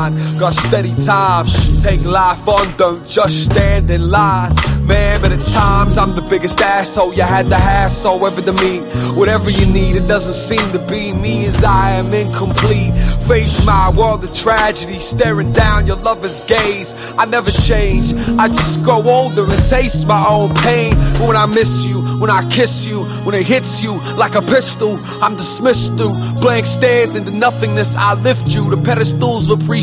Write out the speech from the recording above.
grind. Got steady time, take life on, don't just stand in line. Man, but at times I'm the biggest asshole you had to hassle ever to meet. Whatever you need, it doesn't seem to be me, as I am incomplete. Face my world of tragedy, staring down your lover's gaze. I never change, I just grow older and taste my own pain. But when I miss you, when I kiss you, when it hits you like a pistol, I'm dismissed through blank stares into nothingness. I lift you to pedestals of appreciation.